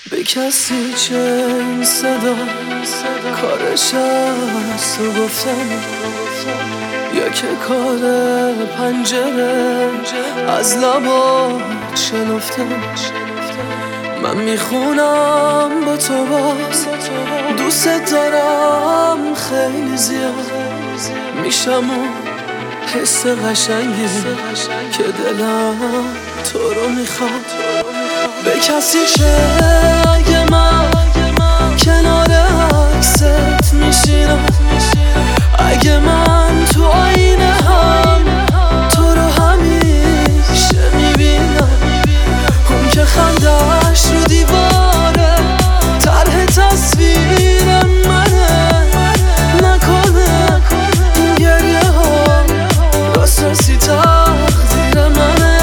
به کسی چه این صدا کارش است و گفتن یا که کار پنجره از لبا شنفتن. من میخونم با تو باز دوست دارم خیلی زیاد میشم اون حس قشنگی که دلم تو رو میخواد. به کسی شه اگه من کنار عکست میشینم، اگه من تو آینه هم تو رو همیشه میبینم، اون که خندش رو دیواره طرح تصویر منه، نکنه این گریه ها راست راستی تقدیر منه،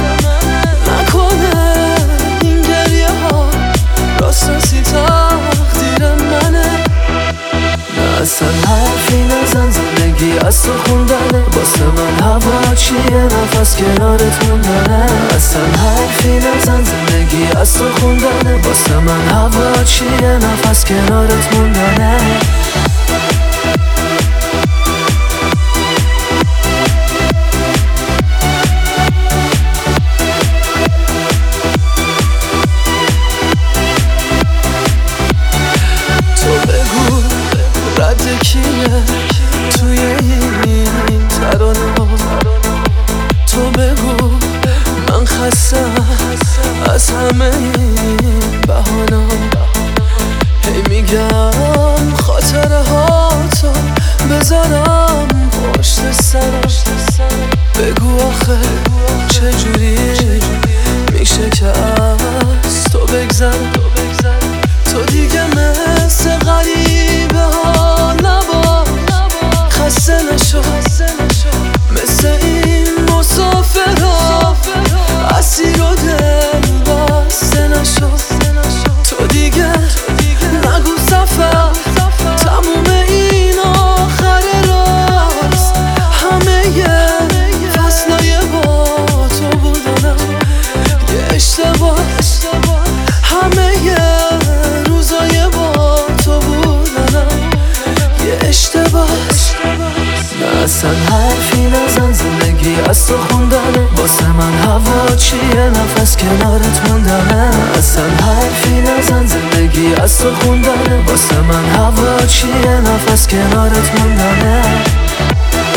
نکنه این گریه ها راست راستی تقدیر منه. نه اصلا حرفی نزن، زندگی از تو خوندنه، واسه من هوا چیه نفس کنارت موندنه. اصلا حرفی نزن، زندگی از تو خوندنه، واسه من هوا چیه نفس کنارت موندنه. رد کیه توی این ترانه ها؟ تو بگو من خستم از همه این بهانه ها. هی میگم خاطره ها تو بذارم پشت سرم، بگو آخه چجوری میشه که از تو بگذرم. تو دیگه مثل غریبه ها نباش، خسته نشو مثل این مسافرها، اسیر و دل بسته نشو. تو دیگه نگو سفر تموم این آخر راست، همه فصلای با تو بودنم یه اشتباه، همه روزای با تو بودنم یه اشتباه. نه اصلا حرفی نزن، زندگی از تو خوندنه، واسه من هوا چیه نفس کنارت موندنه. اصلا حرفی نزن، زندگی از تو خوندنه، واسه من هوا چیه نفس کنارت موندنه.